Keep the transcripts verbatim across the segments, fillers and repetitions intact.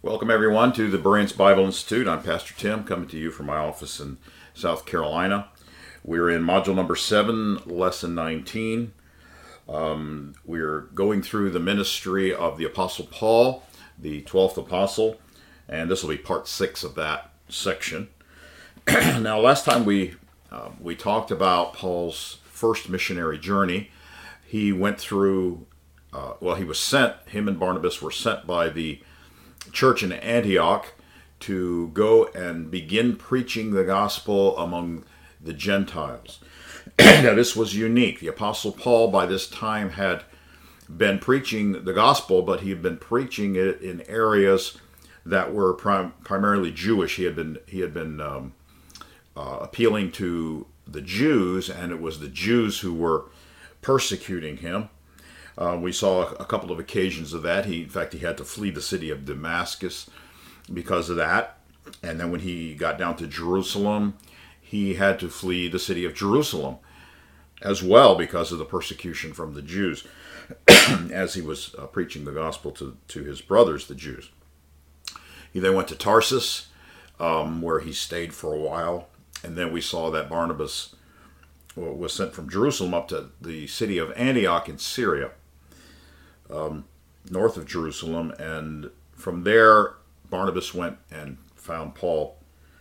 Welcome, everyone, to the Bereans Bible Institute. I'm Pastor Tim, coming to you from my office in South Carolina. We're in module number seven, lesson nineteen. Um, we're going through the ministry of the Apostle Paul, the twelfth apostle, and this will be part six of that section. Now, last time we uh, we talked about Paul's first missionary journey. He went through, uh, well, he was sent, him and Barnabas were sent by the church in Antioch to go and begin preaching the gospel among the Gentiles. Now, this was unique. The Apostle Paul by this time had been preaching the gospel, but he had been preaching it in areas that were prim- primarily Jewish. He had been he had been um, uh, appealing to the Jews, and it was the Jews who were persecuting him. Uh, we saw a couple of occasions of that. He, in fact, he had to flee the city of Damascus because of that. And then when he got down to Jerusalem, he had to flee the city of Jerusalem as well because of the persecution from the Jews as he was uh, preaching the gospel to, to his brothers, the Jews. He then went to Tarsus, um, where he stayed for a while. And then we saw that Barnabas was sent from Jerusalem up to the city of Antioch in Syria. Um, north of Jerusalem, and from there Barnabas went and found Paul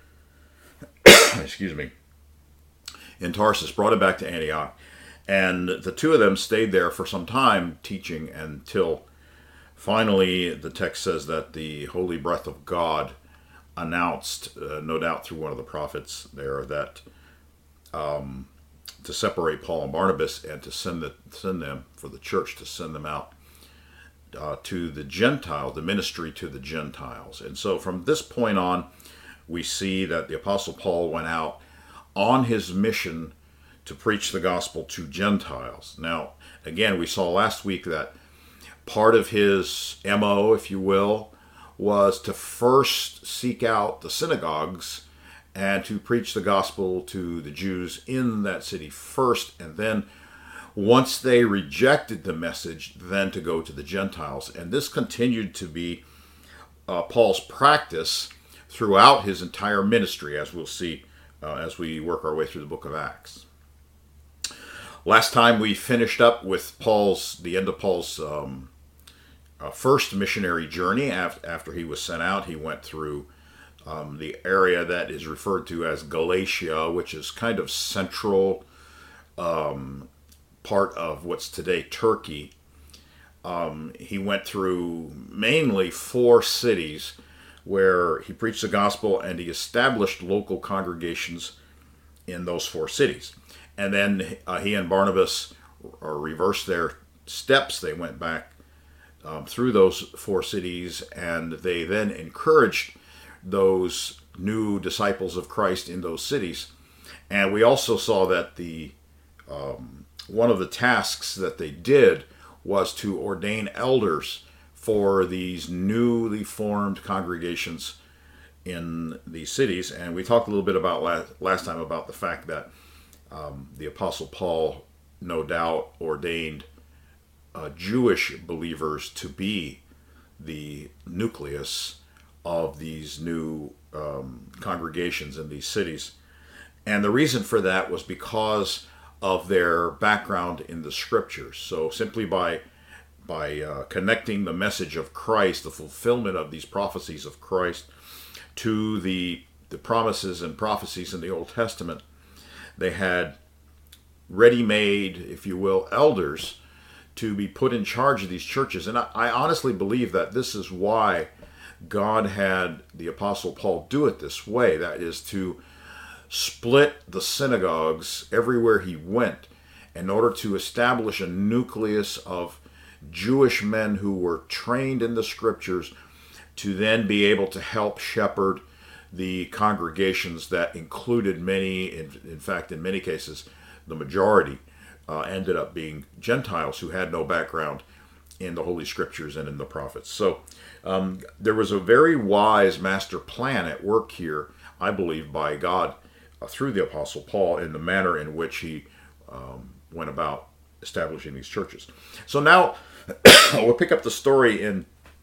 excuse me in Tarsus, brought him back to Antioch, and the two of them stayed there for some time teaching until finally the text says that the holy breath of God announced, uh, no doubt through one of the prophets there, that um, to separate Paul and Barnabas and to send, the, send them, for the church to send them out Uh, to the Gentiles, the ministry to the Gentiles. And so from this point on, we see that the Apostle Paul went out on his mission to preach the gospel to Gentiles. Now, again, we saw last week that part of his M O, if you will, was to first seek out the synagogues and to preach the gospel to the Jews in that city first, and then once they rejected the message, then to go to the Gentiles. And this continued to be uh, Paul's practice throughout his entire ministry, as we'll see uh, as we work our way through the book of Acts. Last time we finished up with Paul's, the end of Paul's um, uh, first missionary journey. After, after he was sent out, he went through um, the area that is referred to as Galatia, which is kind of central um part of what's today Turkey. Um, he went through mainly four cities where he preached the gospel, and he established local congregations in those four cities. And then uh, he and Barnabas uh, reversed their steps. They went back um, through those four cities, and they then encouraged those new disciples of Christ in those cities. And we also saw that the um, one of the tasks that they did was to ordain elders for these newly formed congregations in these cities. And we talked a little bit about last, last time about the fact that um, the Apostle Paul no doubt ordained uh, Jewish believers to be the nucleus of these new um, congregations in these cities. And the reason for that was because of their background in the scriptures. So simply by by uh, connecting the message of Christ, the fulfillment of these prophecies of Christ, to the the promises and prophecies in the Old Testament, they had ready-made, if you will, elders to be put in charge of these churches. And I, I honestly believe that this is why God had the Apostle Paul do it this way. That is to split the synagogues everywhere he went in order to establish a nucleus of Jewish men who were trained in the scriptures to then be able to help shepherd the congregations that included many, in, in fact, in many cases, the majority uh, ended up being Gentiles who had no background in the Holy Scriptures and in the prophets. So um, there was a very wise master plan at work here, I believe, by God uh, through the Apostle Paul in the manner in which he um, went about establishing these churches. So now we'll pick up the story in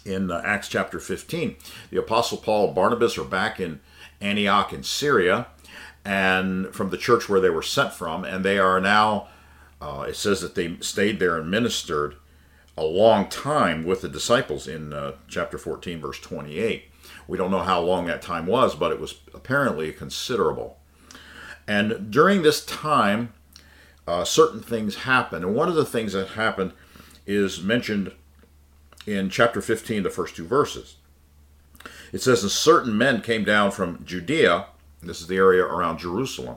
in uh, Acts chapter fifteen. The Apostle Paul and Barnabas are back in Antioch in Syria, and from the church where they were sent from, and they are now, uh, it says that they stayed there and ministered a long time with the disciples in uh, chapter fourteen, verse twenty-eight. We don't know how long that time was, but it was apparently considerable. And during this time, uh, certain things happened. And one of the things that happened is mentioned in chapter fifteen, the first two verses. It says, and certain men came down from Judea, this is the area around Jerusalem,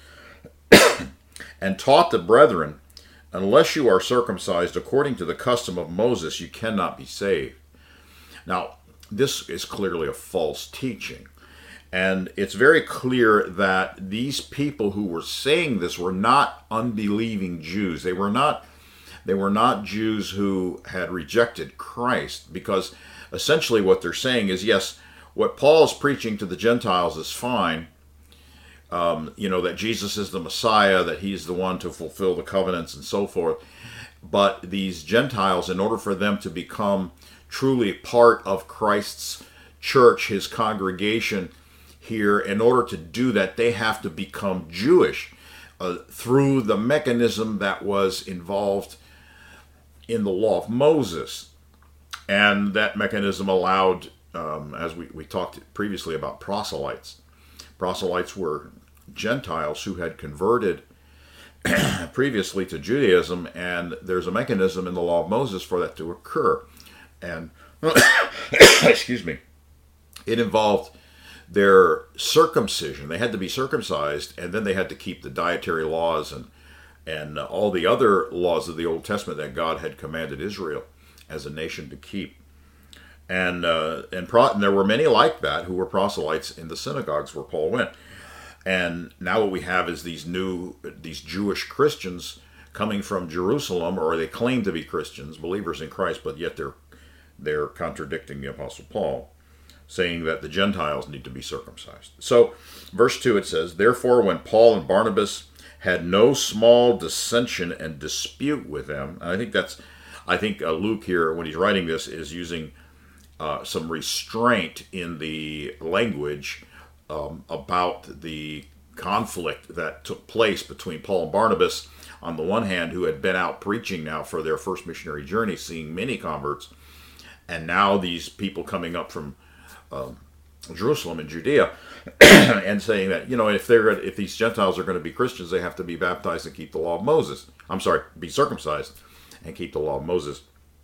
and taught the brethren, unless you are circumcised according to the custom of Moses, you cannot be saved. Now, this is clearly a false teaching. And it's very clear that these people who were saying this were not unbelieving Jews. They were not, they were not Jews who had rejected Christ, because essentially what they're saying is, yes, what Paul is preaching to the Gentiles is fine. Um, you know, that Jesus is the Messiah, that he's the one to fulfill the covenants and so forth. But these Gentiles, in order for them to become truly part of Christ's church, his congregation here, in order to do that, they have to become Jewish uh, through the mechanism that was involved in the law of Moses. And that mechanism allowed, um, as we, we talked previously about proselytes. Proselytes were Gentiles who had converted previously to Judaism, and there's a mechanism in the law of Moses for that to occur. And, excuse me, it involved their circumcision. They had to be circumcised, and then they had to keep the dietary laws and, and all the other laws of the Old Testament that God had commanded Israel as a nation to keep. And uh, and, pro- and there were many like that who were proselytes in the synagogues where Paul went. And now what we have is these new, these Jewish Christians coming from Jerusalem, or they claim to be Christians, believers in Christ, but yet they're they're contradicting the Apostle Paul, saying that the Gentiles need to be circumcised. So, verse two, it says, therefore when Paul and Barnabas had no small dissension and dispute with them, and I think that's, I think uh, Luke here, when he's writing this, is using Uh, some restraint in the language um, about the conflict that took place between Paul and Barnabas, on the one hand, who had been out preaching now for their first missionary journey, seeing many converts, and now these people coming up from um, Jerusalem and Judea, and saying that, you know, if they're if these Gentiles are going to be Christians, they have to be baptized and keep the law of Moses. I'm sorry, be circumcised and keep the law of Moses.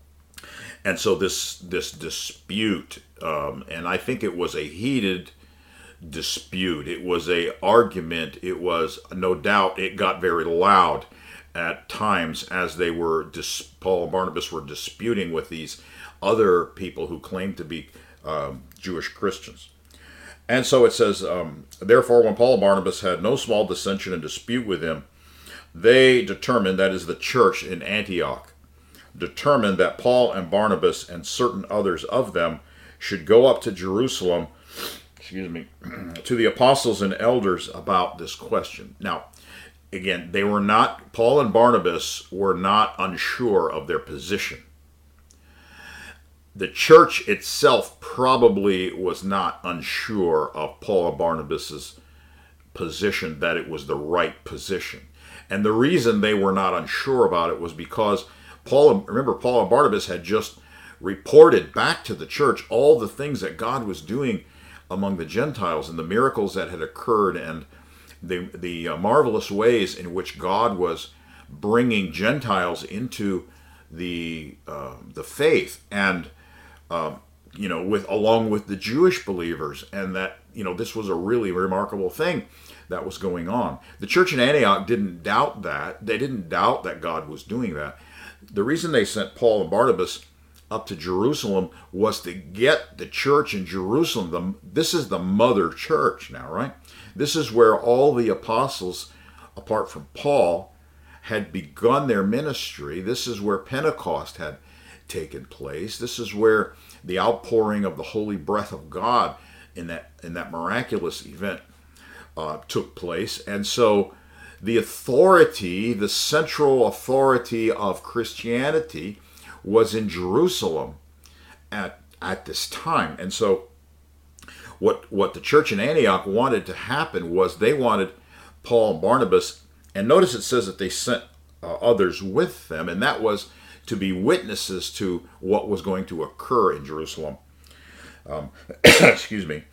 And so this this dispute, um, and I think it was a heated dispute. It was a argument. It was, no doubt, it got very loud at times as they were, dis- Paul and Barnabas were disputing with these other people who claimed to be um, Jewish Christians. And so it says, um, therefore, when Paul and Barnabas had no small dissension and dispute with him, they determined, that is the church in Antioch, determined that Paul and Barnabas and certain others of them should go up to Jerusalem, excuse me, to the apostles and elders about this question. Now, again, they were not, Paul and Barnabas were not unsure of their position. The church itself probably was not unsure of Paul and Barnabas's position, that it was the right position. And the reason they were not unsure about it was because Paul, remember, Paul and Barnabas had just reported back to the church all the things that God was doing among the Gentiles and the miracles that had occurred, and the the uh, marvelous ways in which God was bringing Gentiles into the uh, the faith, and uh, you know, with along with the Jewish believers, and that, you know, this was a really remarkable thing that was going on. The church in Antioch didn't doubt that. They didn't doubt that God was doing that. The reason they sent Paul and Barnabas up to Jerusalem was to get the church in Jerusalem. The, this is the mother church now, right? This is where all the apostles, apart from Paul, had begun their ministry. This is where Pentecost had taken place. This is where the outpouring of the holy breath of God in that in that miraculous event uh, took place. And so the authority, the central authority of Christianity was in Jerusalem at at this time. And so what what the church in Antioch wanted to happen was they wanted Paul and Barnabas, and notice it says that they sent uh, others with them, and that was to be witnesses to what was going to occur in Jerusalem. Um, excuse me.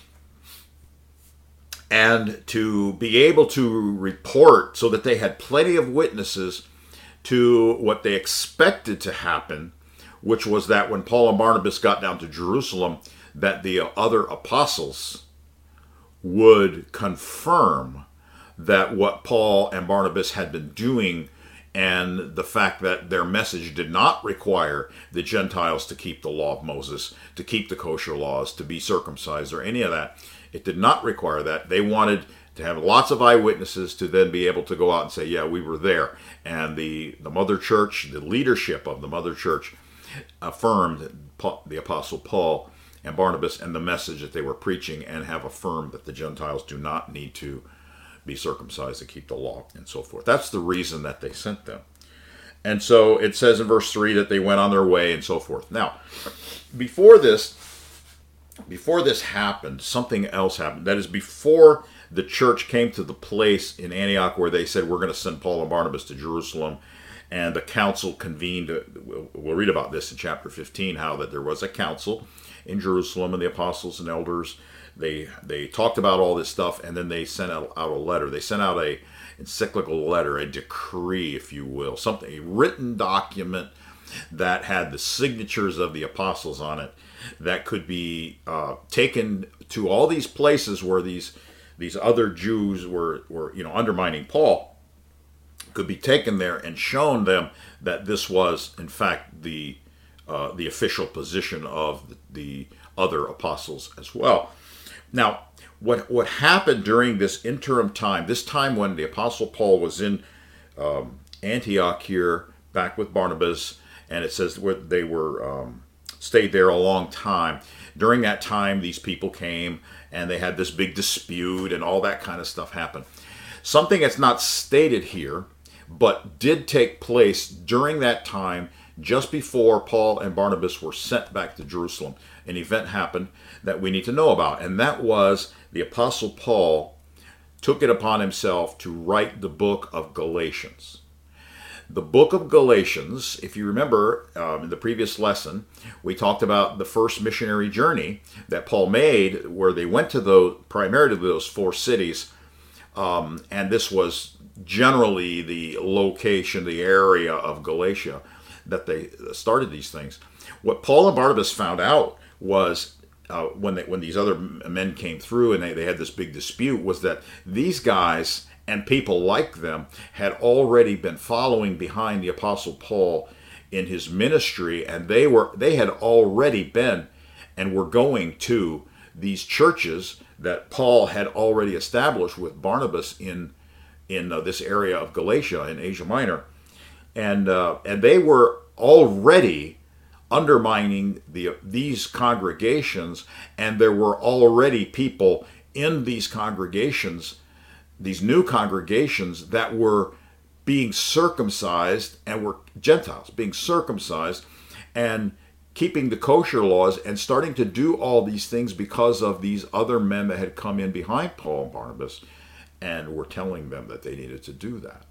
And to be able to report so that they had plenty of witnesses to what they expected to happen, which was that when Paul and Barnabas got down to Jerusalem, that the other apostles would confirm that what Paul and Barnabas had been doing, and the fact that their message did not require the Gentiles to keep the law of Moses, to keep the kosher laws, to be circumcised, or any of that. It did not require that. They wanted to have lots of eyewitnesses to then be able to go out and say, yeah, we were there. And the, the mother church, the leadership of the mother church, affirmed the apostle Paul and Barnabas and the message that they were preaching, and have affirmed that the Gentiles do not need to be circumcised to keep the law, and so forth. That's the reason that they sent them. And so it says in verse three that they went on their way, and so forth. Now, before this, before this happened, something else happened. That is, before the church came to the place in Antioch where they said, we're going to send Paul and Barnabas to Jerusalem, and the council convened. We'll read about this in chapter fifteen, how that there was a council in Jerusalem, and the apostles and elders, they they talked about all this stuff, and then they sent out, out a letter. They sent out a encyclical letter, a decree, if you will, something, a written document that had the signatures of the apostles on it, that could be uh, taken to all these places where these these other Jews were were you know undermining Paul. Could be taken there and shown them that this was in fact the uh, the official position of the, the other apostles as well. Now, what what happened during this interim time, this time when the apostle Paul was in um, Antioch here, back with Barnabas, and it says where they were um, stayed there a long time. During that time, these people came and they had this big dispute, and all that kind of stuff happened. Something that's not stated here, but did take place during that time, just before Paul and Barnabas were sent back to Jerusalem. An event happened that we need to know about, and that was the apostle Paul took it upon himself to write the book of Galatians. The book of Galatians, if you remember um, in the previous lesson, we talked about the first missionary journey that Paul made, where they went to those, primarily to those four cities, um, and this was generally the location, the area of Galatia that they started these things. What Paul and Barnabas found out was uh, when they, when these other men came through and they, they had this big dispute, was that these guys and people like them had already been following behind the apostle Paul in his ministry, and they were they had already been and were going to these churches that Paul had already established with Barnabas in in uh, this area of Galatia in Asia Minor, and uh, and they were already undermining the these congregations, and there were already people in these congregations, these new congregations, that were being circumcised and were Gentiles being circumcised and keeping the kosher laws and starting to do all these things because of these other men that had come in behind Paul and Barnabas and were telling them that they needed to do that.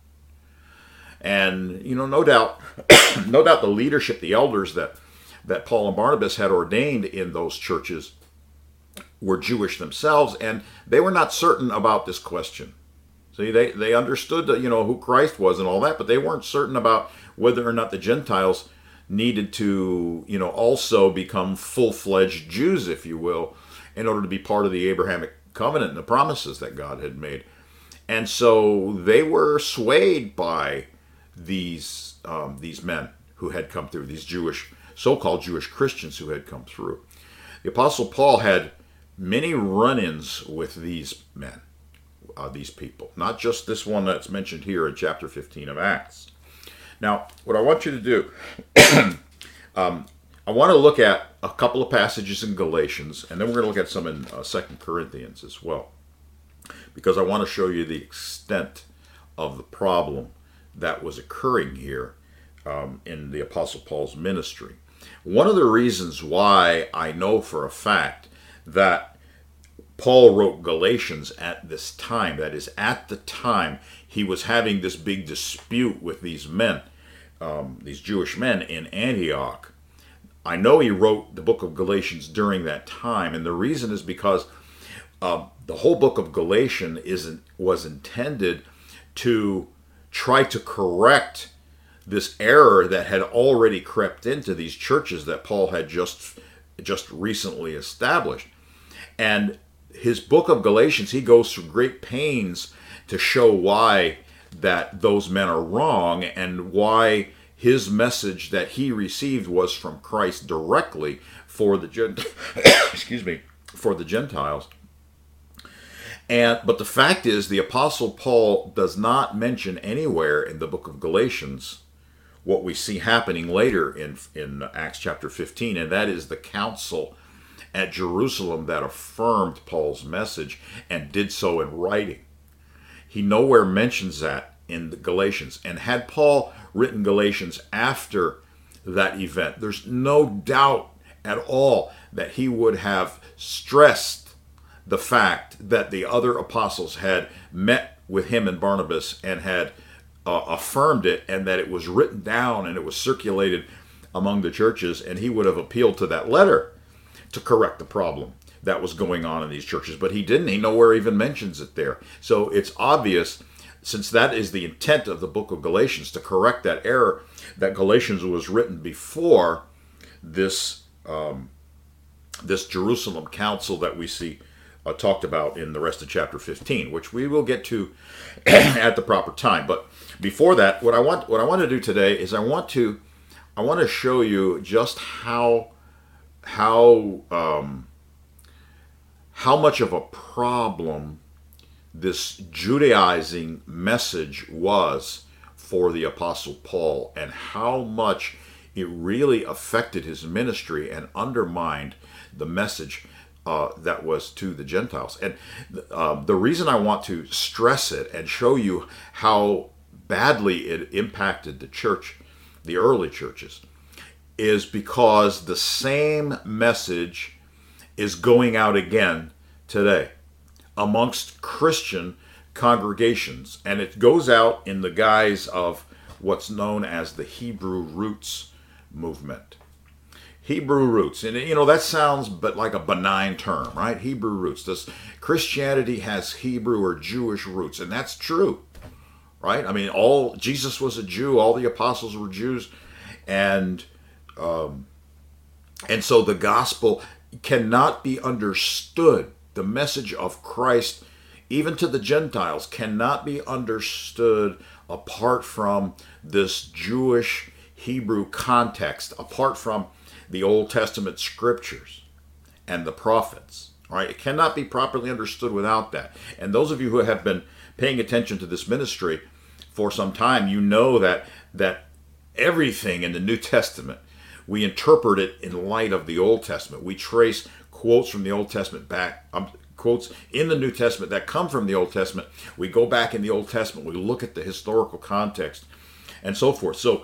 And, you know, no doubt, no doubt the leadership, the elders that, that Paul and Barnabas had ordained in those churches were Jewish themselves, and they were not certain about this question. See, they, they understood that, you know, who Christ was and all that, but they weren't certain about whether or not the Gentiles needed to, you know, also become full-fledged Jews, if you will, in order to be part of the Abrahamic covenant and the promises that God had made. And so they were swayed by these um, these men who had come through, these Jewish, so-called Jewish Christians who had come through. The Apostle Paul had many run-ins with these men, uh, these people, not just this one that's mentioned here in chapter fifteen of Acts. Now, what I want you to do, um, I want to look at a couple of passages in Galatians, and then we're going to look at some in uh, Second Corinthians as well, because I want to show you the extent of the problem that was occurring here um, in the Apostle Paul's ministry. One of the reasons why I know for a fact that Paul wrote Galatians at this time, that is, at the time he was having this big dispute with these men, um, these Jewish men in Antioch. I know he wrote the book of Galatians during that time, and the reason is because uh, the whole book of Galatians isn't, was intended to try to correct this error that had already crept into these churches that Paul had just just recently established. And his book of Galatians, he goes through great pains to show why that those men are wrong and why his message that he received was from Christ directly for the Gent- excuse me, for the Gentiles. And but the fact is, the Apostle Paul does not mention anywhere in the book of Galatians what we see happening later in, in Acts chapter fifteen, and that is the council at Jerusalem that affirmed Paul's message and did so in writing. He nowhere mentions that in the Galatians. And had Paul written Galatians after that event, there's no doubt at all that he would have stressed the fact that the other apostles had met with him and Barnabas and had Uh, affirmed it, and that it was written down and it was circulated among the churches, and he would have appealed to that letter to correct the problem that was going on in these churches. But he didn't. He nowhere even mentions it there. So it's obvious, since that is the intent of the book of Galatians, to correct that error, that Galatians was written before this um, this Jerusalem council that we see uh, talked about in the rest of chapter fifteen, which we will get to at the proper time. But before that, what I want what I want to do today is I want to I want to show you just how how um, how much of a problem this Judaizing message was for the Apostle Paul, and how much it really affected his ministry and undermined the message uh, that was to the Gentiles. And uh, the reason I want to stress it and show you how badly it impacted the church, the early churches, is because the same message is going out again today amongst Christian congregations, and it goes out in the guise of what's known as the Hebrew Roots movement. Hebrew roots, and you know that sounds but like a benign term, right? Hebrew roots. Does Christianity has Hebrew or Jewish roots, and that's true, right? I mean, all Jesus was a Jew, all the apostles were Jews, and um, and so the gospel cannot be understood. The message of Christ, even to the Gentiles, cannot be understood apart from this Jewish Hebrew context, apart from the Old Testament scriptures and the prophets, right? It cannot be properly understood without that. And those of you who have been paying attention to this ministry for some time, you know that that everything in the New Testament, we interpret it in light of the Old Testament. We trace quotes from the Old Testament back, um, quotes in the New Testament that come from the Old Testament. We go back in the Old Testament, we look at the historical context and so forth. So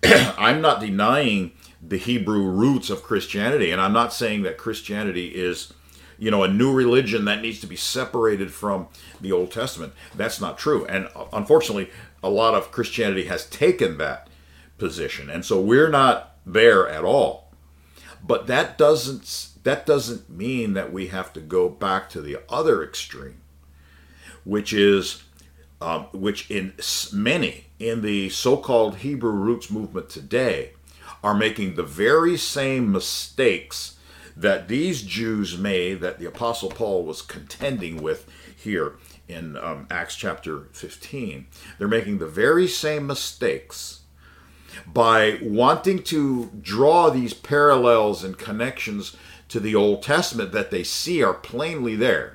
I'm not denying the Hebrew roots of Christianity, and I'm not saying that Christianity is, you know, a new religion that needs to be separated from the Old Testament. That's not true. And unfortunately, a lot of Christianity has taken that position, and so we're not there at all. But that doesn't that doesn't mean that we have to go back to the other extreme, which is um, which in many in the so-called Hebrew roots movement today are making the very same mistakes that these Jews made, that the Apostle Paul was contending with here in um, Acts chapter fifteen. They're making the very same mistakes by wanting to draw these parallels and connections to the Old Testament that they see are plainly there.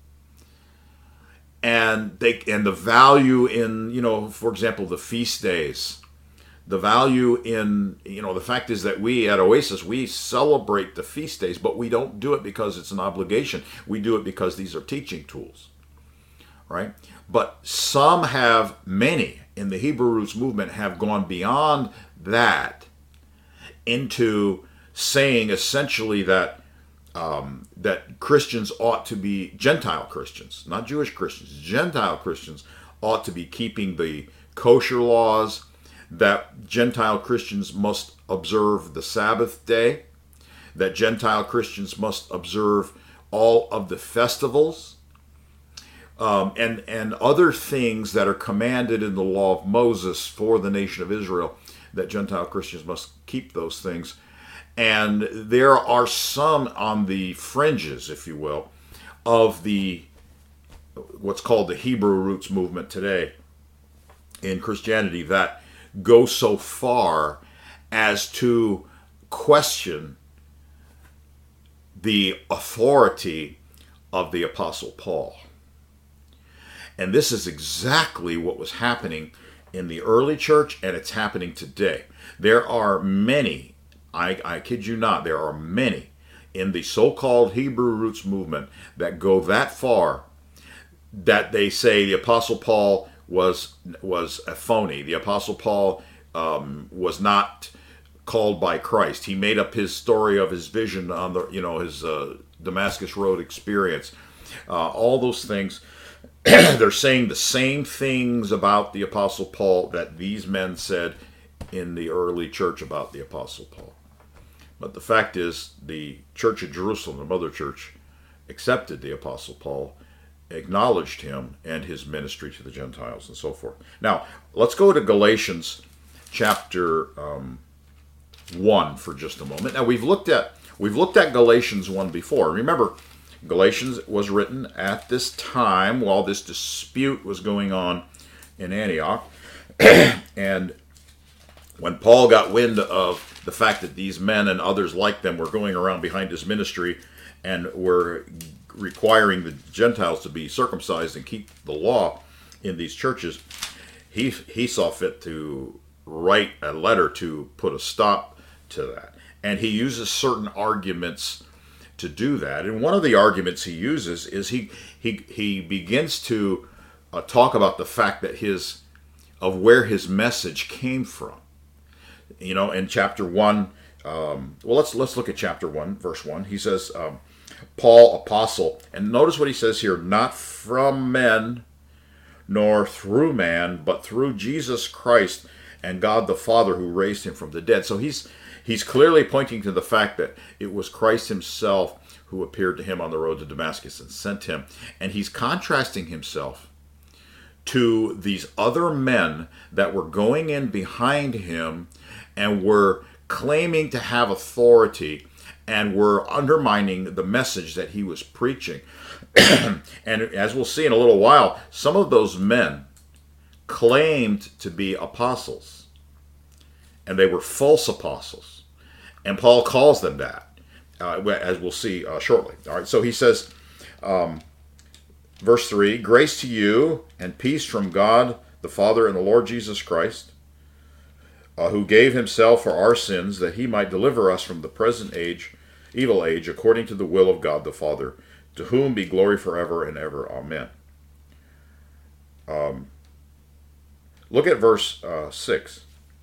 And they and the value in, you know, for example, the feast days. The value in, you know, the fact is that we at Oasis, we celebrate the feast days, but we don't do it because it's an obligation. We do it because these are teaching tools, right? But some have, many in the Hebrew Roots movement have gone beyond that into saying essentially that um, that Christians ought to be Gentile Christians, not Jewish Christians. Gentile Christians ought to be keeping the kosher laws, that Gentile Christians must observe the Sabbath day, that Gentile Christians must observe all of the festivals, um, and, and other things that are commanded in the law of Moses for the nation of Israel, that Gentile Christians must keep those things. And there are some on the fringes, if you will, of the what's called the Hebrew roots movement today in Christianity that go so far as to question the authority of the Apostle Paul. And this is exactly what was happening in the early church, and it's happening today. There are many, I, I kid you not, there are many in the so-called Hebrew roots movement that go that far that they say the Apostle Paul was was a phony. The Apostle Paul um, was not called by Christ. He made up his story of his vision on the, you know, his uh, Damascus Road experience. Uh, all those things. They're saying the same things about the Apostle Paul that these men said in the early church about the Apostle Paul. But the fact is, the Church of Jerusalem, the mother church, accepted the Apostle Paul, acknowledged him and his ministry to the Gentiles and so forth. Now, let's go to Galatians chapter um, one for just a moment. Now, we've looked at we've looked at Galatians one before. Remember, Galatians was written at this time while this dispute was going on in Antioch. And when Paul got wind of the fact that these men and others like them were going around behind his ministry and were requiring the Gentiles to be circumcised and keep the law in these churches, he he saw fit to write a letter to put a stop to that. And he uses certain arguments to do that. And one of the arguments he uses is he he he begins to uh, talk about the fact that his of where his message came from. You know, in chapter one, um, well, let's let's look at chapter one, verse one. He says, um, Paul, apostle, and notice what he says here: not from men, nor through man, but through Jesus Christ and God the Father who raised him from the dead. So he's He's clearly pointing to the fact that it was Christ himself who appeared to him on the road to Damascus and sent him. And he's contrasting himself to these other men that were going in behind him and were claiming to have authority and were undermining the message that he was preaching. And as we'll see in a little while, some of those men claimed to be apostles, and they were false apostles. And Paul calls them that, uh, as we'll see uh, shortly. All right, so he says, um, verse three, grace to you and peace from God the Father and the Lord Jesus Christ, uh, who gave himself for our sins that he might deliver us from the present age, evil age, according to the will of God the Father, to whom be glory forever and ever. Amen. Um, look at verse uh, six.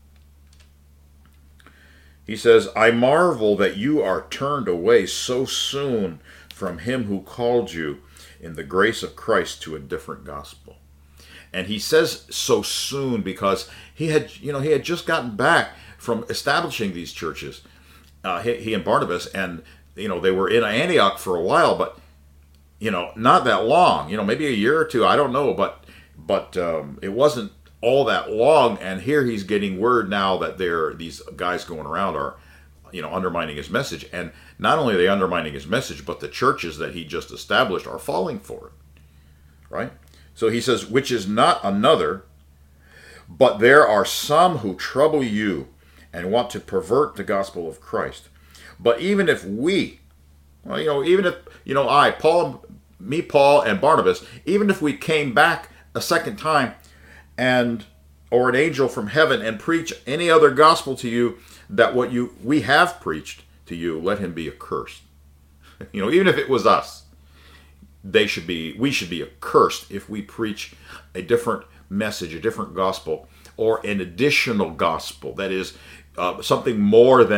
He says, I marvel that you are turned away so soon from him who called you in the grace of Christ to a different gospel. And he says so soon because he had, you know, he had just gotten back from establishing these churches, uh, he, he and Barnabas, and, you know, they were in Antioch for a while, but, you know, not that long, you know, maybe a year or two, I don't know, but, but um, it wasn't all that long, and here he's getting word now that there these guys going around are, you know, undermining his message. And not only are they undermining his message, but the churches that he just established are falling for it. Right? So he says, which is not another, but there are some who trouble you and want to pervert the gospel of Christ. But even if we, well, you know, even if, you know, I, Paul, me, Paul, and Barnabas, even if we came back a second time, and or an angel from heaven and preach any other gospel to you that what you we have preached to you, let him be accursed. You know, even if it was us, they should be we should be accursed if we preach a different message, a different gospel, or an additional gospel that is uh, something more than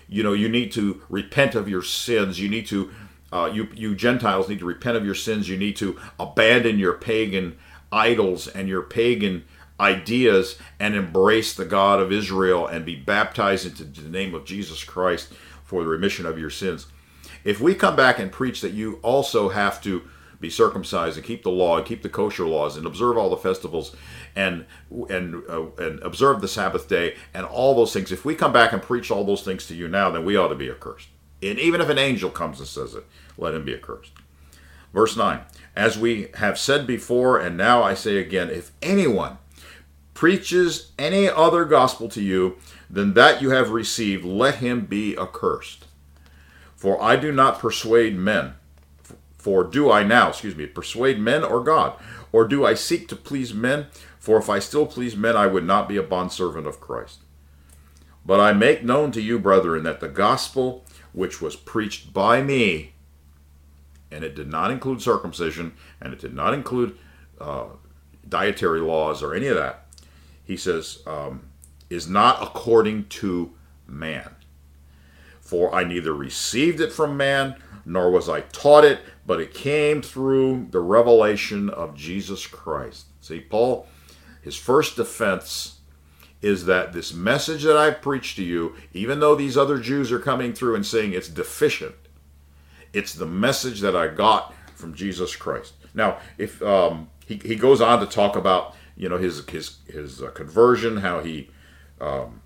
you know, you need to repent of your sins. You need to, uh, you, you Gentiles need to repent of your sins. You need to abandon your pagan idols and your pagan ideas and embrace the God of Israel and be baptized into the name of Jesus Christ for the remission of your sins. If we come back and preach that you also have to be circumcised and keep the law and keep the kosher laws and observe all the festivals and and uh, and observe the Sabbath day and all those things, if we come back and preach all those things to you now, then we ought to be accursed. And even if an angel comes and says it, let him be accursed. Verse nine, as we have said before, and now I say again, if anyone preaches any other gospel to you than that you have received, let him be accursed. For I do not persuade men. For do I now, excuse me, persuade men or God? Or do I seek to please men? For if I still please men, I would not be a bondservant of Christ. But I make known to you, brethren, that the gospel which was preached by me, and it did not include circumcision, and it did not include uh, dietary laws or any of that, he says, um, is not according to man. For I neither received it from man, nor was I taught it, but it came through the revelation of Jesus Christ. See, Paul, his first defense is that this message that I've preached to you, even though these other Jews are coming through and saying it's deficient, it's the message that I got from Jesus Christ. Now, if um, he, he goes on to talk about, you know, his his his uh, conversion, how he um,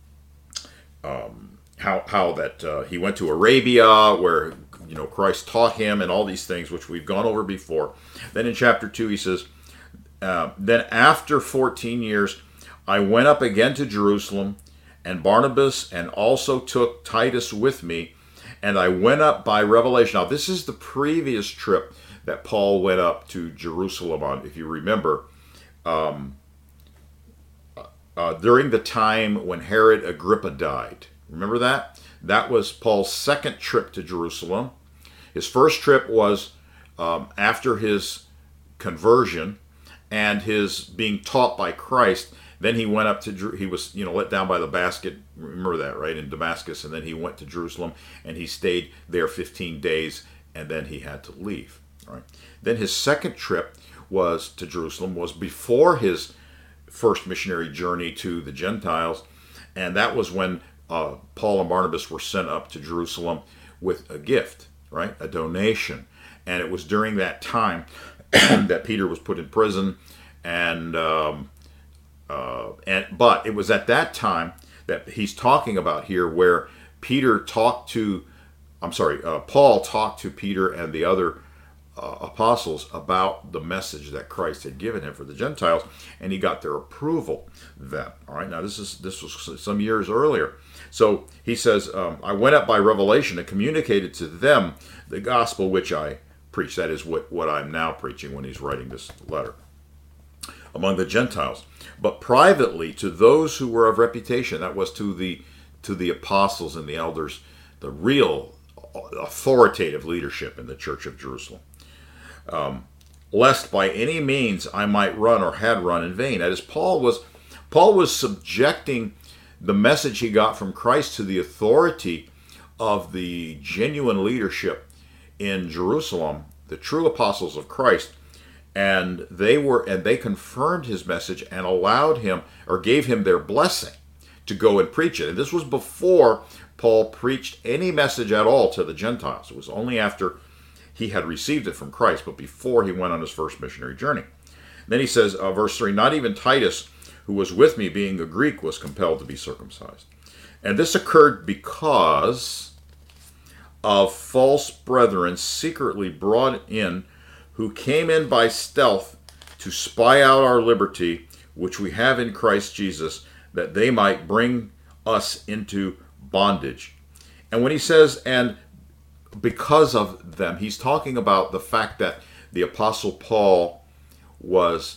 um, how how that uh, he went to Arabia, where, you know, Christ taught him, and all these things which we've gone over before. Then in chapter two he says, uh, then after fourteen years I went up again to Jerusalem, and Barnabas and also took Titus with me, and I went up by revelation. Now this is the previous trip that Paul went up to Jerusalem on, if you remember, um, uh, during the time when Herod Agrippa died. Remember that? That was Paul's second trip to Jerusalem. His first trip was um, after his conversion and his being taught by Christ. Then he went up to, he was, you know, let down by the basket. Remember that, right? In Damascus. And then he went to Jerusalem and he stayed there fifteen days, and then he had to leave. Right? Then his second trip was to Jerusalem, was before his first missionary journey to the Gentiles. And that was when uh, Paul and Barnabas were sent up to Jerusalem with a gift, right? A donation. And it was during that time that Peter was put in prison. And, um, uh, and but it was at that time that he's talking about here where Peter talked to, I'm sorry, uh, Paul talked to Peter and the other uh, apostles about the message that Christ had given him for the Gentiles, and he got their approval then. All right, now this is this was some years earlier. So he says, um, I went up by revelation and communicated to them the gospel which I preached. That is what, what I'm now preaching when he's writing this letter. Among the Gentiles, but privately to those who were of reputation. That was to the to the apostles and the elders, the real authoritative leadership in the church of Jerusalem. Um, lest by any means I might run or had run in vain. That is, Paul was Paul was subjecting the message he got from Christ to the authority of the genuine leadership in Jerusalem, the true apostles of Christ. And they were, and they confirmed his message and allowed him, or gave him their blessing to go and preach it. And this was before Paul preached any message at all to the Gentiles. It was only after he had received it from Christ, but before he went on his first missionary journey. Then he says, uh, verse three, not even Titus, who was with me, being a Greek, was compelled to be circumcised. And this occurred because of false brethren secretly brought in, who came in by stealth to spy out our liberty, which we have in Christ Jesus, that they might bring us into bondage. And when he says, and because of them, he's talking about the fact that the Apostle Paul was,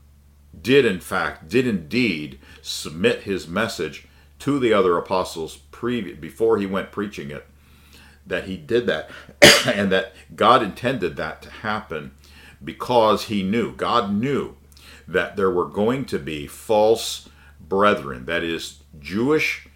did in fact, did indeed submit his message to the other apostles pre- before he went preaching it. That he did that, and that God intended that to happen because he knew, God knew that there were going to be false brethren, that is, Jewish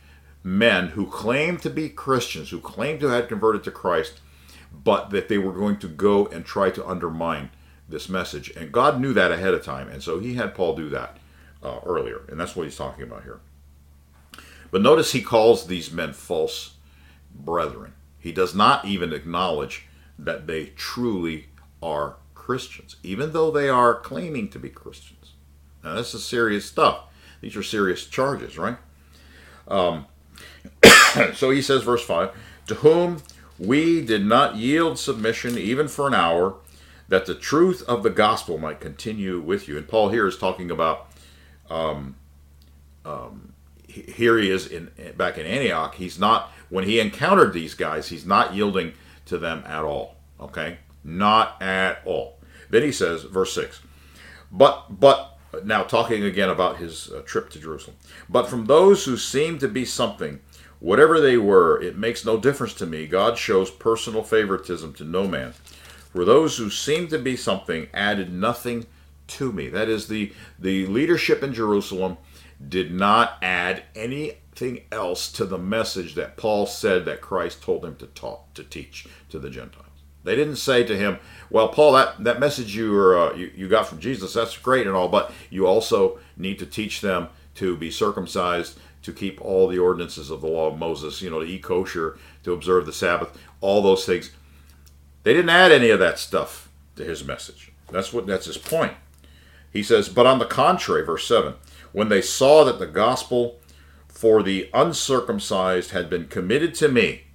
men who claimed to be Christians, who claimed to have converted to Christ, but that they were going to go and try to undermine this message. And God knew that ahead of time, and so he had Paul do that uh, earlier, and that's what he's talking about here. But notice he calls these men false brethren. He does not even acknowledge that they truly are Christians, even though they are claiming to be Christians. Now, this is serious stuff. These are serious charges, right? Um, so he says, verse five, to whom we did not yield submission even for an hour, that the truth of the gospel might continue with you. And Paul here is talking about, um, um, here he is in back in Antioch. He's not, when he encountered these guys, he's not yielding to them at all. Okay? Not at all. Then he says, verse six, but, but, now talking again about his uh, trip to Jerusalem, but from those who seem to be something, whatever they were, it makes no difference to me. God shows personal favoritism to no man. For those who seem to be something added nothing to me. That is, the, the leadership in Jerusalem did not add anything else to the message that Paul said that Christ told him to talk, to teach to the Gentiles. They didn't say to him, well, Paul, that, that message you, were, uh, you you got from Jesus, that's great and all, but you also need to teach them to be circumcised, to keep all the ordinances of the law of Moses, you know, to eat kosher, to observe the Sabbath, all those things. They didn't add any of that stuff to his message. That's what that's his point. He says, but on the contrary, verse seven, when they saw that the gospel for the uncircumcised had been committed to me,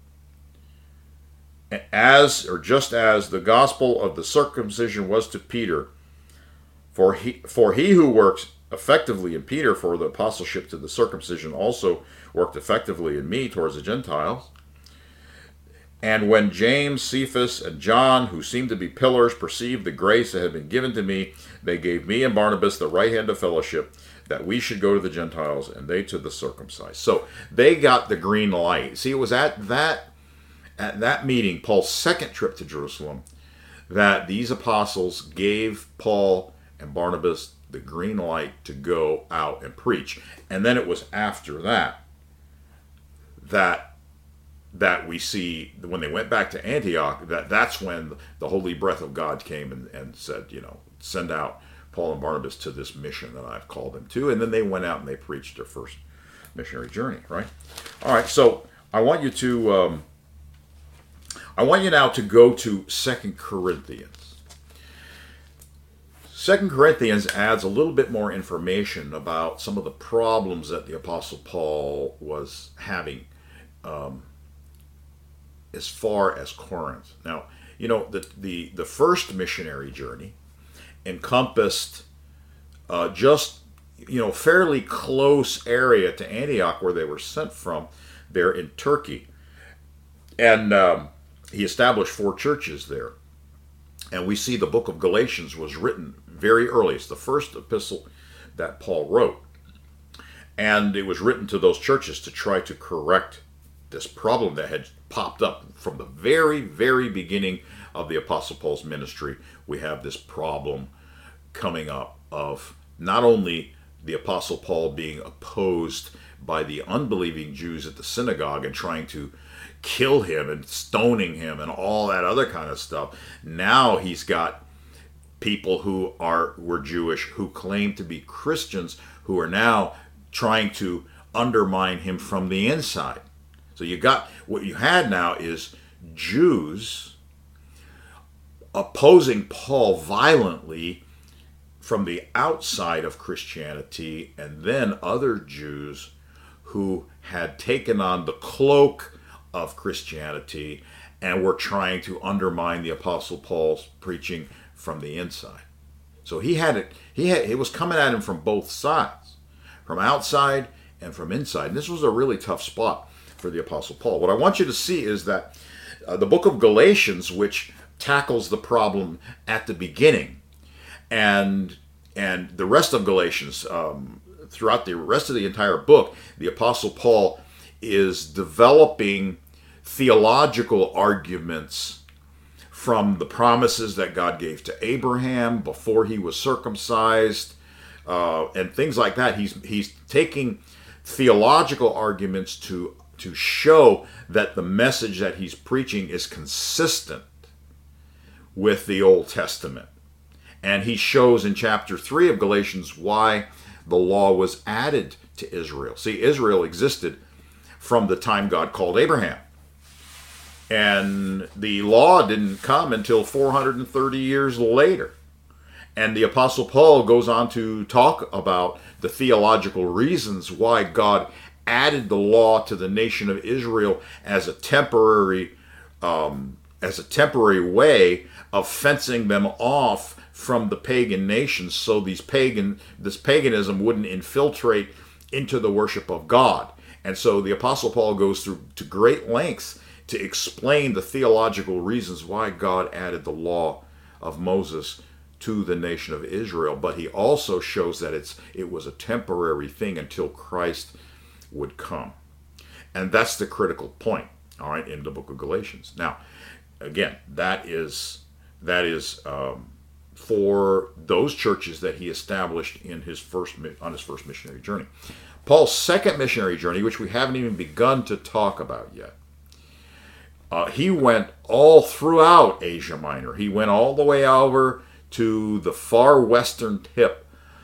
as or just as the gospel of the circumcision was to Peter, for he for he who works effectively in Peter for the apostleship to the circumcision also worked effectively in me towards the Gentiles. And when James, Cephas, and John, who seemed to be pillars, perceived the grace that had been given to me, they gave me and Barnabas the right hand of fellowship, that we should go to the Gentiles and they to the circumcised. So they got the green light. See, it was at that At that meeting, Paul's second trip to Jerusalem, that these apostles gave Paul and Barnabas the green light to go out and preach. And then it was after that that that we see, when they went back to Antioch, that that's when the holy breath of God came and, and said, you know, send out Paul and Barnabas to this mission that I've called them to. And then they went out and they preached their first missionary journey, right? All right, so I want you to... Um, I want you now to go to Second Corinthians. Second Corinthians adds a little bit more information about some of the problems that the Apostle Paul was having um, as far as Corinth. Now, you know, the, the, the first missionary journey encompassed uh, just, you know, fairly close area to Antioch where they were sent from, there in Turkey. And... Um, He established four churches there. And we see the book of Galatians was written very early. It's the first epistle that Paul wrote. And it was written to those churches to try to correct this problem that had popped up from the very, very beginning of the Apostle Paul's ministry. We have this problem coming up of not only the Apostle Paul being opposed by the unbelieving Jews at the synagogue and trying to kill him and stoning him and all that other kind of stuff. Now he's got people who are were Jewish, who claim to be Christians, who are now trying to undermine him from the inside. So you got, what you had now is Jews opposing Paul violently from the outside of Christianity, and then other Jews who had taken on the cloak of Christianity and were trying to undermine the Apostle Paul's preaching from the inside. So he had it, he had, it was coming at him from both sides, from outside and from inside. And this was a really tough spot for the Apostle Paul. What I want you to see is that uh, the book of Galatians, which tackles the problem at the beginning, and and the rest of Galatians, um, throughout the rest of the entire book, the Apostle Paul is developing theological arguments from the promises that God gave to Abraham before he was circumcised, uh, and things like that. He's he's taking theological arguments to to show that the message that he's preaching is consistent with the Old Testament. And he shows in chapter three of Galatians why the law was added to Israel. See, Israel existed from the time God called Abraham. And the law didn't come until four hundred thirty years later. And the Apostle Paul goes on to talk about the theological reasons why God added the law to the nation of Israel as a temporary, um, as a temporary way of fencing them off from the pagan nations, so these pagan, this paganism wouldn't infiltrate into the worship of God. And so the Apostle Paul goes through to great lengths to explain the theological reasons why God added the law of Moses to the nation of Israel. But he also shows that it's it was a temporary thing until Christ would come. And that's the critical point, all right, in the book of Galatians. Now, again, that is that is um, for those churches that he established in his first on his first missionary journey. Paul's second missionary journey, which we haven't even begun to talk about yet, uh, he went all throughout Asia Minor. He went all the way over to the far western tip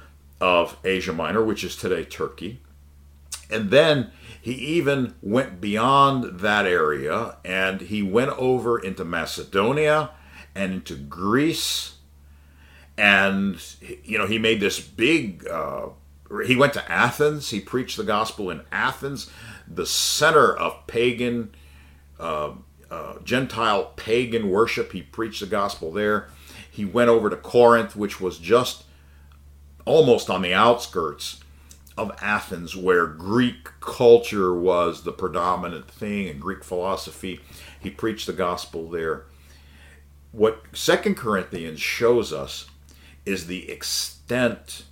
of Asia Minor, which is today Turkey. And then he even went beyond that area, and he went over into Macedonia and into Greece. And, you know, he made this big, uh, he went to Athens. He preached the gospel in Athens, the center of pagan, uh, uh, Gentile pagan worship. He preached the gospel there. He went over to Corinth, which was just almost on the outskirts of Athens, where Greek culture was the predominant thing and Greek philosophy. He preached the gospel there. What Second Corinthians shows us is the extent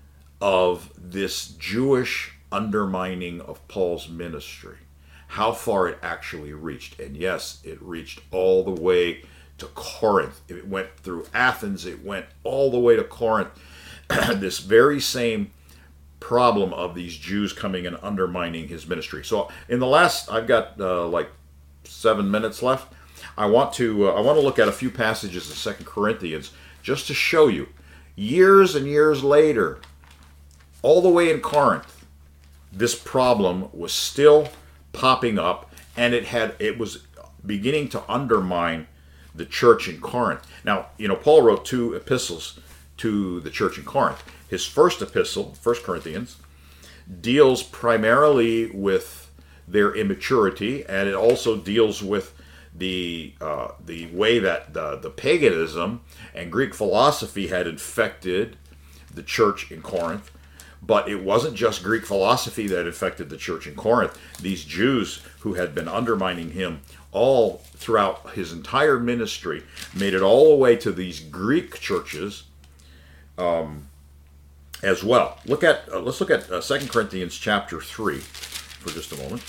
of this Jewish undermining of Paul's ministry, how far it actually reached. And yes, it reached all the way to Corinth. It went through Athens, it went all the way to Corinth. This very same problem of these Jews coming and undermining his ministry. So in the last, I've got uh, like seven minutes left. I want to uh, I want to look at a few passages in Second Corinthians just to show you, years and years later, all the way in Corinth, this problem was still popping up, and it had it was beginning to undermine the church in Corinth. Now, you know, Paul wrote two epistles to the church in Corinth. His first epistle, First Corinthians, deals primarily with their immaturity, and it also deals with the uh, the way that the, the paganism and Greek philosophy had infected the church in Corinth. But it wasn't just Greek philosophy that infected the church in Corinth. These Jews who had been undermining him all throughout his entire ministry made it all the way to these Greek churches um, as well. Look at uh, let's look at uh, Second Corinthians chapter three for just a moment.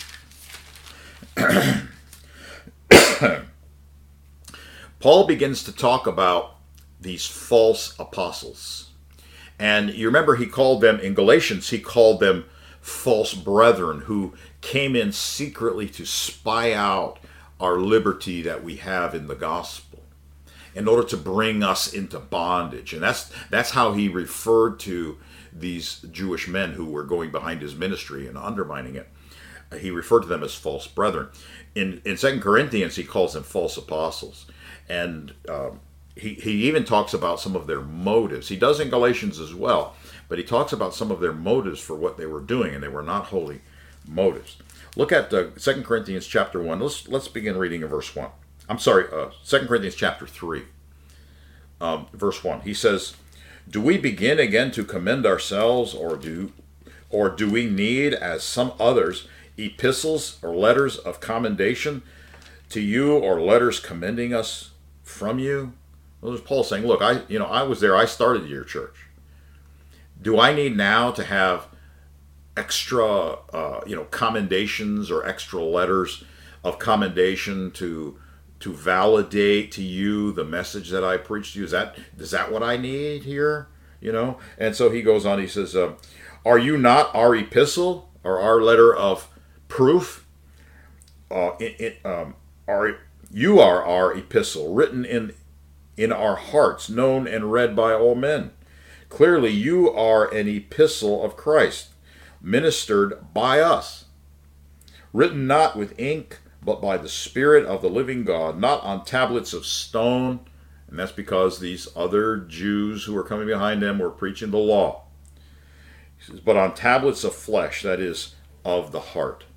Paul begins to talk about these false apostles. And you remember he called them, in Galatians, he called them false brethren who came in secretly to spy out our liberty that we have in the gospel in order to bring us into bondage. And that's that's how he referred to these Jewish men who were going behind his ministry and undermining it. He referred to them as false brethren. In in Second Corinthians, he calls them false apostles. And um, he, he even talks about some of their motives. He does in Galatians as well, but he talks about some of their motives for what they were doing, and they were not holy motives. Look at uh, Second Corinthians chapter one. Let's let's begin reading in verse one. I'm sorry, uh, Second Corinthians chapter three, um, verse one. He says, "Do we begin again to commend ourselves, or do, or do we need, as some others, epistles or letters of commendation to you, or letters commending us from you?" Well, there's Paul saying, "Look, I you know I was there. I started your church. Do I need now to have extra uh, you know commendations or extra letters of commendation to to validate to you the message that I preached to you? Is that is that what I need here? You know?" And so he goes on. He says, uh, "Are you not our epistle? or our letter of proof. Uh, it, it, um, our, you are our epistle, written in in our hearts, known and read by all men. Clearly, you are an epistle of Christ, ministered by us, written not with ink, but by the Spirit of the living God, not on tablets of stone. And that's because these other Jews who were coming behind them were preaching the law. He says, but on tablets of flesh, that is, of the heart.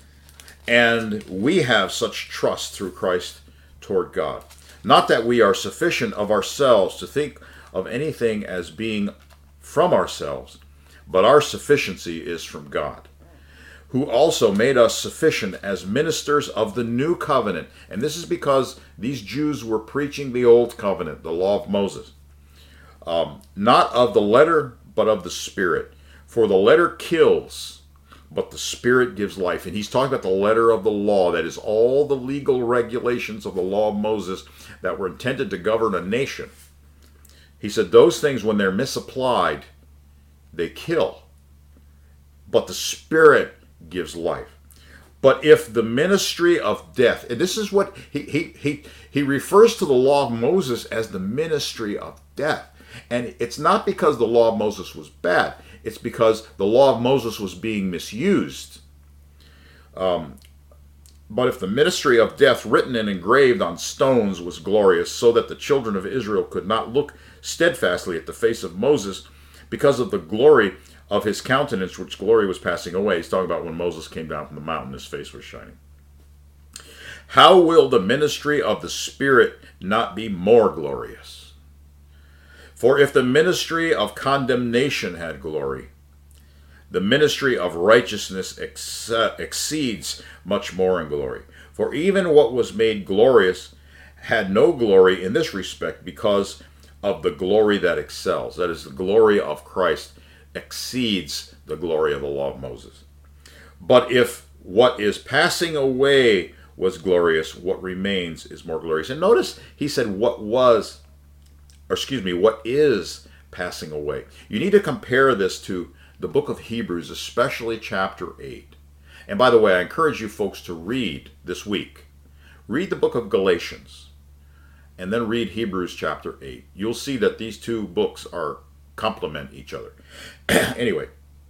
And we have such trust through Christ toward God. Not that we are sufficient of ourselves to think of anything as being from ourselves, but our sufficiency is from God, who also made us sufficient as ministers of the new covenant. And this is because these Jews were preaching the old covenant, the law of Moses. Um, not of the letter, but of the Spirit. For the letter kills, but the Spirit gives life. And he's talking about the letter of the law, that is all the legal regulations of the law of Moses that were intended to govern a nation. He said those things, when they're misapplied, they kill. But the Spirit gives life. But if the ministry of death, and this is what he, he, he, he refers to the law of Moses as the ministry of death. And it's not because the law of Moses was bad. It's because the law of Moses was being misused. Um, but if the ministry of death written and engraved on stones was glorious, so that the children of Israel could not look steadfastly at the face of Moses because of the glory of his countenance, which glory was passing away. He's talking about when Moses came down from the mountain, his face was shining. How will the ministry of the Spirit not be more glorious? For if the ministry of condemnation had glory, the ministry of righteousness ex- exceeds much more in glory. For even what was made glorious had no glory in this respect, because of the glory that excels. That is, the glory of Christ exceeds the glory of the law of Moses. But if what is passing away was glorious, what remains is more glorious. And notice he said what was, or excuse me, what is passing away. You need to compare this to the book of Hebrews, especially chapter eight. And by the way, I encourage you folks to read this week. Read the book of Galatians, and then read Hebrews chapter eight. You'll see that these two books are complement each other. Anyway,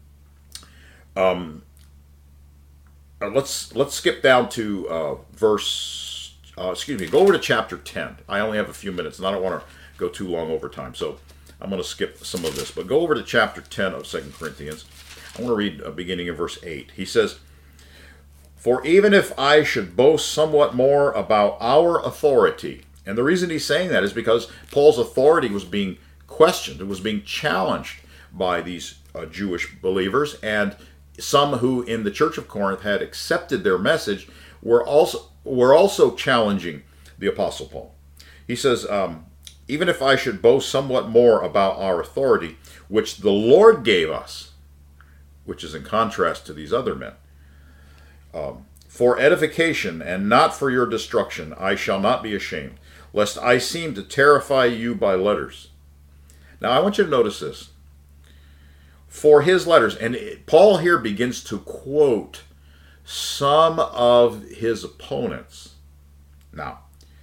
um, uh, let's let's skip down to uh, verse. Uh, excuse me. Go over to chapter ten. I only have a few minutes, and I don't want to go too long over time, so I'm going to skip some of this. But go over to chapter ten of Second Corinthians. I want to read uh, beginning in verse eight. He says, "For even if I should boast somewhat more about our authority," and the reason he's saying that is because Paul's authority was being questioned. It was being challenged by these uh, Jewish believers, and some who in the church of Corinth had accepted their message were also were also challenging the Apostle Paul. He says, um, even if I should boast somewhat more about our authority, which the Lord gave us, which is in contrast to these other men, um, for edification and not for your destruction, I shall not be ashamed, lest I seem to terrify you by letters. Now I want you to notice this. For his letters, and it, Paul here begins to quote some of his opponents. Now,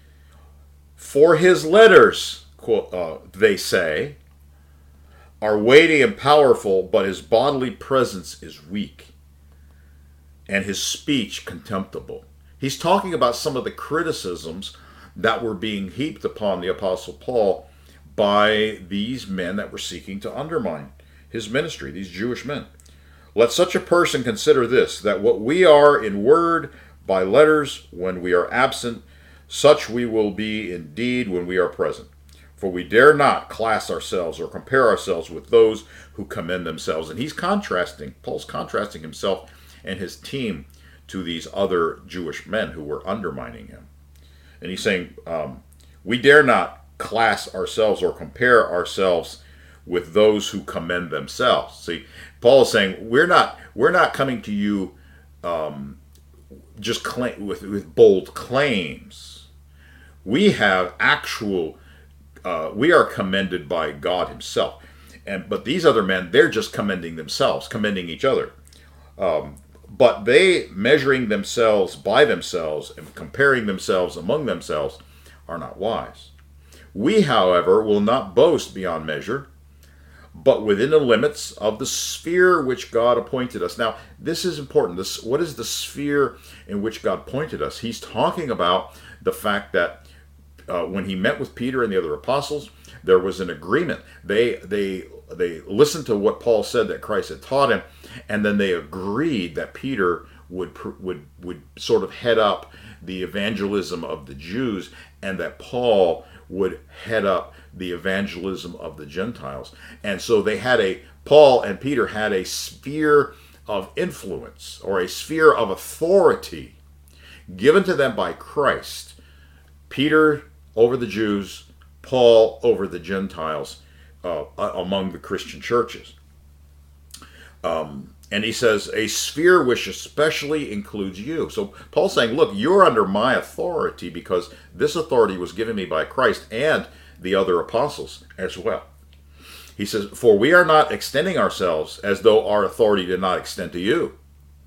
for his letters, quote, uh, they say, are weighty and powerful, but his bodily presence is weak, and his speech contemptible. He's talking about some of the criticisms that were being heaped upon the Apostle Paul by these men that were seeking to undermine his ministry, these Jewish men. Let such a person consider this, that what we are in word by letters when we are absent, such we will be indeed when we are present. For we dare not class ourselves or compare ourselves with those who commend themselves. And he's contrasting, Paul's contrasting himself and his team to these other Jewish men who were undermining him. And he's saying, um, we dare not class ourselves or compare ourselves with those who commend themselves. See, Paul is saying, we're not we're not coming to you um, just claim, with, with bold claims. We have actual, uh, we are commended by God himself. And but these other men, they're just commending themselves, commending each other. But they, measuring themselves by themselves and comparing themselves among themselves, are not wise. We, however, will not boast beyond measure, but within the limits of the sphere which God appointed us. Now, this is important. This, what is the sphere in which God appointed us? He's talking about the fact that uh, when he met with Peter and the other apostles, there was an agreement. They they they listened to what Paul said that Christ had taught him, and then they agreed that Peter would would would sort of head up the evangelism of the Jews, and that Paul would head up the evangelism of the Gentiles. And so they had a, Paul and Peter had a sphere of influence, or a sphere of authority given to them by Christ. Peter over the Jews, Paul over the Gentiles uh, among the Christian churches. Um, and he says, a sphere which especially includes you. So Paul's saying, look, you're under my authority because this authority was given me by Christ and the other apostles as well. He says, for we are not extending ourselves as though our authority did not extend to you.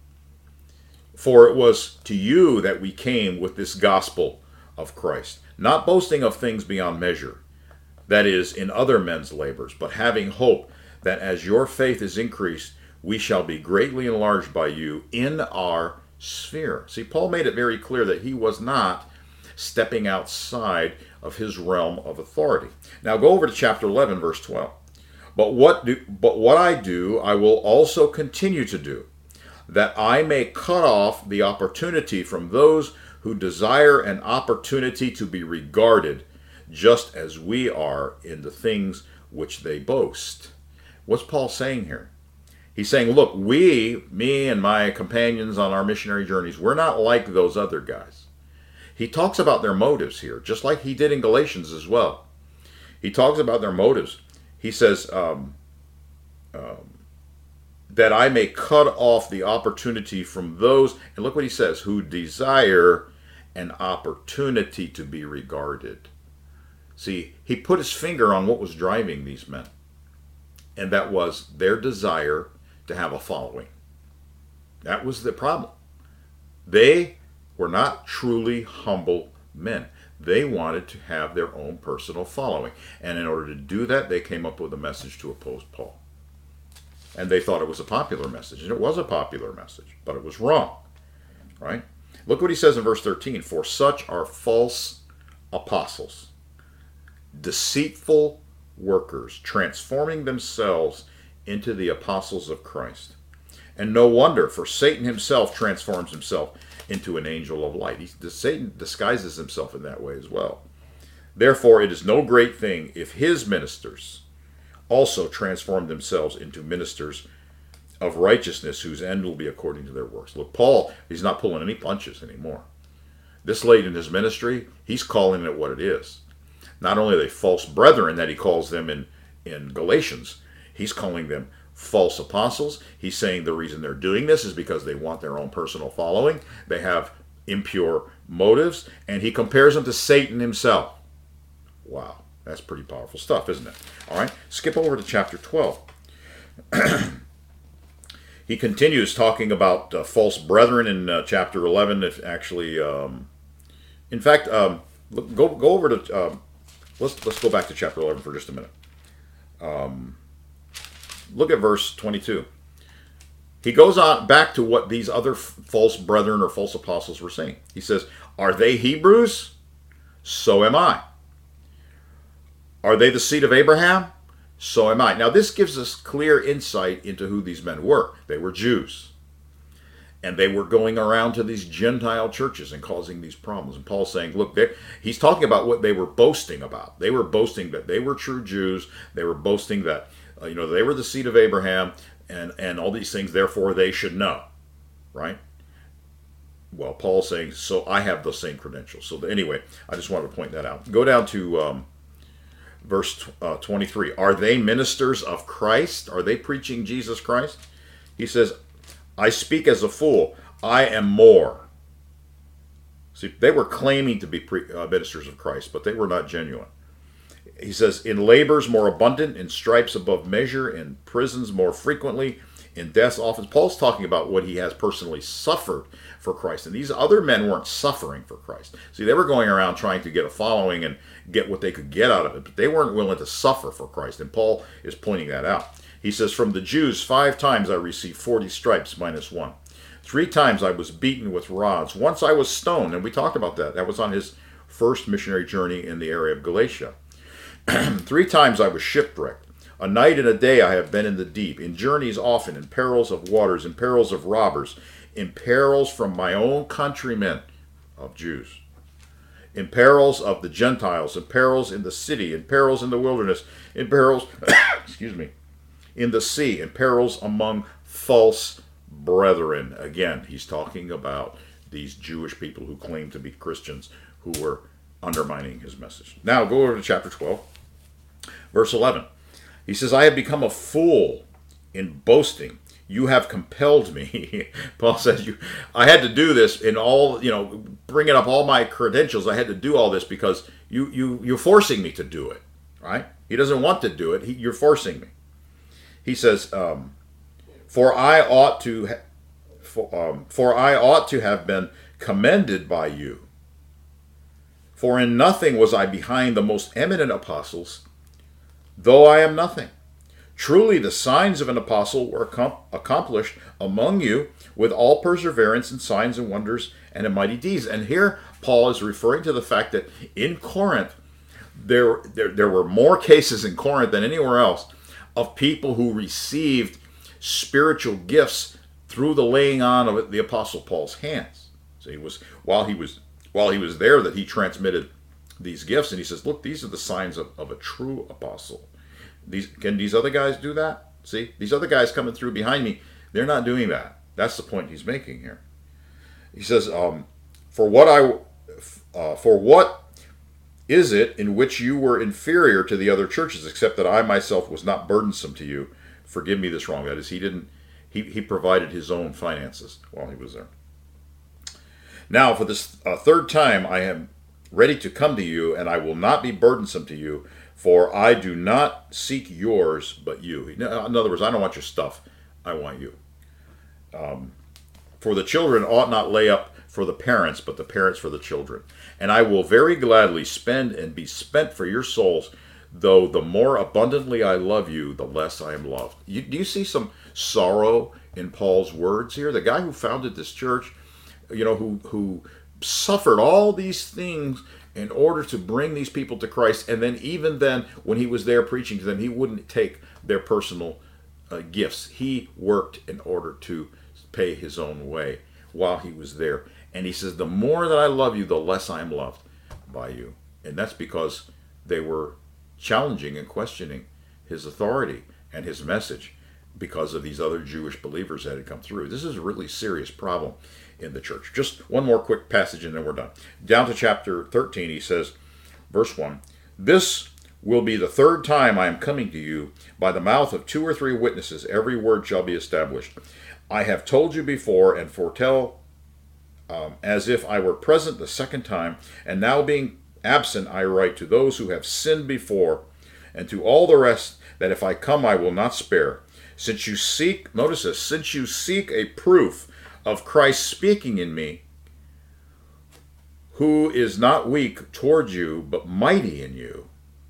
For it was to you that we came with this gospel of Christ, not boasting of things beyond measure, that is, in other men's labors, but having hope that as your faith is increased, we shall be greatly enlarged by you in our sphere. See, Paul made it very clear that he was not stepping outside of his realm of authority. Now go over to chapter eleven, verse twelve. But what do, but what I do, I will also continue to do, that I may cut off the opportunity from those who desire an opportunity to be regarded, just as we are in the things which they boast. What's Paul saying here? He's saying, look, we, me and my companions on our missionary journeys, we're not like those other guys. He talks about their motives here, just like he did in Galatians as well. He talks about their motives. He says, um, um, that I may cut off the opportunity from those, and look what he says, who desire an opportunity to be regarded. See, he put his finger on what was driving these men, and that was their desire to have a following. That was the problem. They were not truly humble men. They wanted to have their own personal following. And in order to do that, they came up with a message to oppose Paul. And they thought it was a popular message. And it was a popular message, but it was wrong. Right? Look what he says in verse thirteen. For such are false apostles, deceitful workers, transforming themselves into the apostles of Christ. And no wonder, for Satan himself transforms himself into an angel of light. He, Satan disguises himself in that way as well. Therefore, it is no great thing if his ministers also transform themselves into ministers of righteousness, whose end will be according to their works. Look, Paul, he's not pulling any punches anymore. This late in his ministry, he's calling it what it is. Not only are they false brethren that he calls them in, in Galatians, he's calling them false apostles. He's saying the reason they're doing this is because they want their own personal following. They have impure motives, and he compares them to Satan himself. Wow, that's pretty powerful stuff, isn't it? All right, skip over to chapter twelve. He continues talking about uh, false brethren in uh, chapter eleven. If actually, um, in fact, um, go go over to uh, let's let's go back to chapter eleven for just a minute. Um, look at verse twenty-two. He goes on back to what these other f- false brethren or false apostles were saying. He says, "Are they Hebrews? So am I. Are they the seed of Abraham? So am I." Now, this gives us clear insight into who these men were. They were Jews. And they were going around to these Gentile churches and causing these problems. And Paul's saying, look, he's talking about what they were boasting about. They were boasting that they were true Jews. They were boasting that, uh, you know, they were the seed of Abraham and, and all these things, therefore they should know. Right? Well, Paul's saying, so I have those same credentials. So anyway, I just wanted to point that out. Go down to um, verse uh, twenty-three. Are they ministers of Christ? Are they preaching Jesus Christ? He says, I speak as a fool. I am more. See, they were claiming to be pre- uh, ministers of Christ, but they were not genuine. He says, in labors more abundant, in stripes above measure, in prisons more frequently, in death's office. Paul's talking about what he has personally suffered for Christ. And these other men weren't suffering for Christ. See, they were going around trying to get a following and get what they could get out of it, but they weren't willing to suffer for Christ. And Paul is pointing that out. He says, from the Jews, five times I received forty stripes minus one. Three times I was beaten with rods. Once I was stoned, and we talked about that. That was on his first missionary journey in the area of Galatia. Three times I was shipwrecked. A night and a day I have been in the deep, in journeys often, in perils of waters, in perils of robbers, in perils from my own countrymen of Jews, in perils of the Gentiles, in perils in the city, in perils in the wilderness, in perils, excuse me, in the sea, in perils among false brethren. Again, he's talking about these Jewish people who claim to be Christians who were undermining his message. Now go over to chapter twelve, verse eleven. He says, I have become a fool in boasting. You have compelled me. Paul says, "You, I had to do this in all, you know, bringing up all my credentials. I had to do all this because you, you, you're forcing me to do it, right? He doesn't want to do it. He, you're forcing me." He says, um, "For I ought to, ha- for, um, for I ought to have been commended by you. For in nothing was I behind the most eminent apostles, though I am nothing. Truly the signs of an apostle were accom- accomplished among you with all perseverance and signs and wonders and in mighty deeds." And here Paul is referring to the fact that in Corinth, there, there, there were more cases in Corinth than anywhere else of people who received spiritual gifts through the laying on of the Apostle Paul's hands. So it was while he was while he was there that he transmitted these gifts, and he says, "Look, these are the signs of, of a true apostle." These can these other guys do that? See, these other guys coming through behind me, they're not doing that. That's the point he's making here. He says, um, "For what I, uh, for what is it in which you were inferior to the other churches, except that I myself was not burdensome to you?" Forgive me this wrong. That is, he didn't. He he provided his own finances while he was there. "Now, for this uh, third time, I am ready to come to you, and I will not be burdensome to you. For I do not seek yours, but you." In other words, I don't want your stuff. I want you. Um, "For the children ought not lay up for the parents, but the parents for the children. And I will very gladly spend and be spent for your souls, though the more abundantly I love you, the less I am loved." You, do you see some sorrow in Paul's words here? The guy who founded this church, you know, who who suffered all these things in order to bring these people to Christ, and then even then, when he was there preaching to them, he wouldn't take their personal uh, gifts. He worked in order to pay his own way while he was there. And he says, the more that I love you, the less I am loved by you. And that's because they were challenging and questioning his authority and his message because of these other Jewish believers that had come through. This is a really serious problem in the church. Just one more quick passage and then we're done. Down to chapter thirteen, he says, verse one, "This will be the third time I am coming to you. By the mouth of two or three witnesses, every word shall be established. I have told you before and foretell um, as if I were present the second time, and now being absent I write to those who have sinned before, and to all the rest, that if I come I will not spare. Since you seek," notice this, "since you seek a proof of Christ speaking in me, who is not weak toward you, but mighty in you."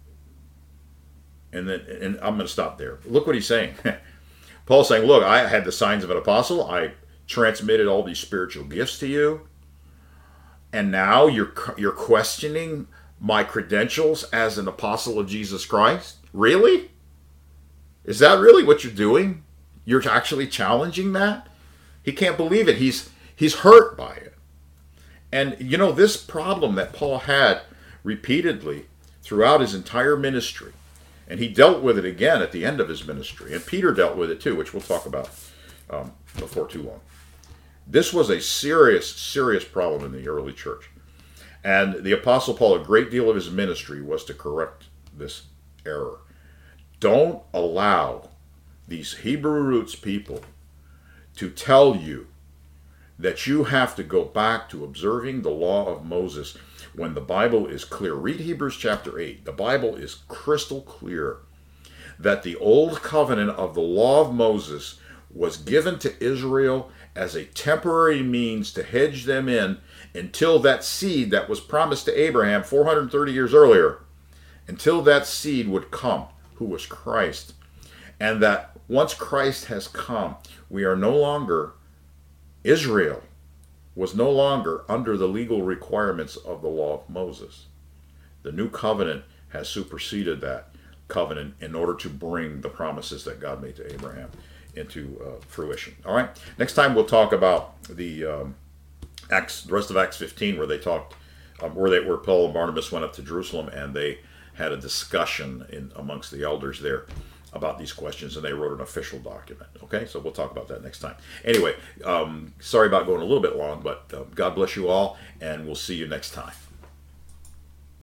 And then, and I'm going to stop there. Look what he's saying. Paul's saying, look, I had the signs of an apostle. I transmitted all these spiritual gifts to you. And now you're you're questioning my credentials as an apostle of Jesus Christ? Really? Is that really what you're doing? You're actually challenging that? He can't believe it. He's he's hurt by it. And you know, this problem that Paul had repeatedly throughout his entire ministry, and he dealt with it again at the end of his ministry, and Peter dealt with it too, which we'll talk about um, before too long. This was a serious, serious problem in the early church. And the Apostle Paul, a great deal of his ministry was to correct this error. Don't allow these Hebrew roots people to tell you that you have to go back to observing the law of Moses when the Bible is clear. Read Hebrews chapter eight. The Bible is crystal clear that the old covenant of the law of Moses was given to Israel as a temporary means to hedge them in until that seed that was promised to Abraham four hundred thirty years earlier, until that seed would come, who was Christ. And that once Christ has come, we are no longer, Israel was no longer under the legal requirements of the law of Moses. The new covenant has superseded that covenant in order to bring the promises that God made to Abraham into uh, fruition. All right. Next time we'll talk about the um, Acts, the rest of Acts fifteen, where they talked, um, where they, where Paul and Barnabas went up to Jerusalem and they had a discussion in amongst the elders there about these questions, and they wrote an official document. Okay, so we'll talk about that next time. Anyway, um, sorry about going a little bit long, but uh, God bless you all, and we'll see you next time.